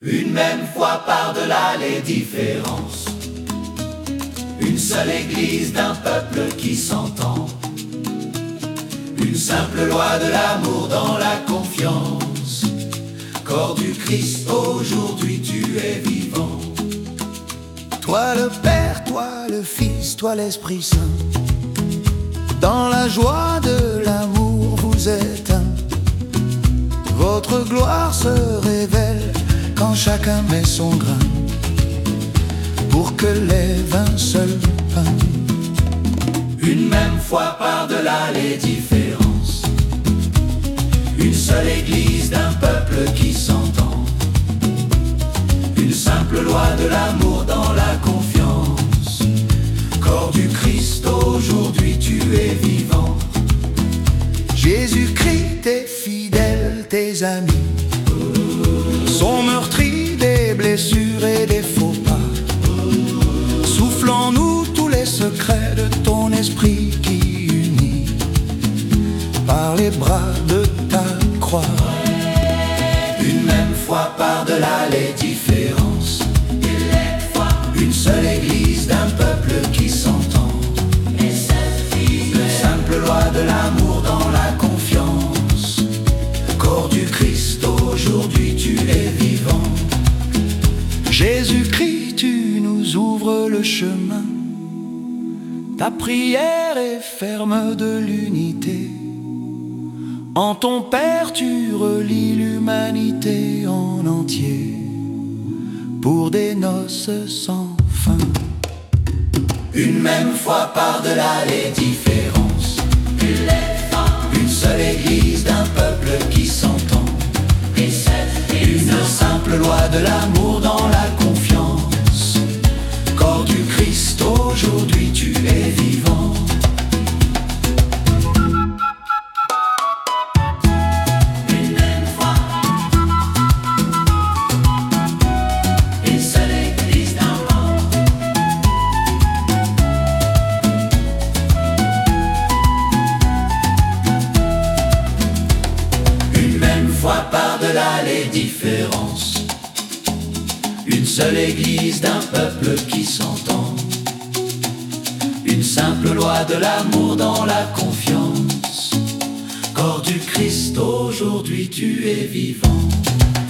Une même foi par-delà les différences. Une seule église d'un peuple qui s'entend. Une simple loi de l'amour dans la confiance. Corps du Christ, aujourd'hui tu es vivant. Toi le Père, toi le Fils, toi l'Esprit Saint. Dans la joie de l'amour vous êtes un. Votre gloire se révèle quand chacun met son grain pour que lève un seul pain. Une même foi par-delà les différences. Une seule église d'un peuple qui s'entend. Une simple loi de l'amour dans la confiance. Corps du Christ, aujourd'hui tu es vivant. Jésus-Christ, tes fidèles, tes amis sont meurtris des blessures et des faux pas. Souffle en nous tous les secrets de ton esprit qui unit par les bras de ta croix. Une même foi par-delà les différences. Une seule église d'un peuple qui s'entend. Une simple loi de l'amour dans la confiance. Corps du Christ, aujourd'hui tu es vivant. Jésus-Christ, tu nous ouvres le chemin. Ta prière est ferme de l'unité. En ton Père, tu relis l'humanité en entier pour des noces sans fin. Une même foi par-delà les différences. Une seule église d'un peuple qui s'entend. Une simple loi de l'amour dans la confiance. Corps du Christ, aujourd'hui tu es vivant. Une même foi. Une seule église d'un peuple. Une même foi par-delà les différences. Une seule église d'un peuple qui s'entend. Une simple loi de l'amour dans la confiance. Corps du Christ, aujourd'hui tu es vivant.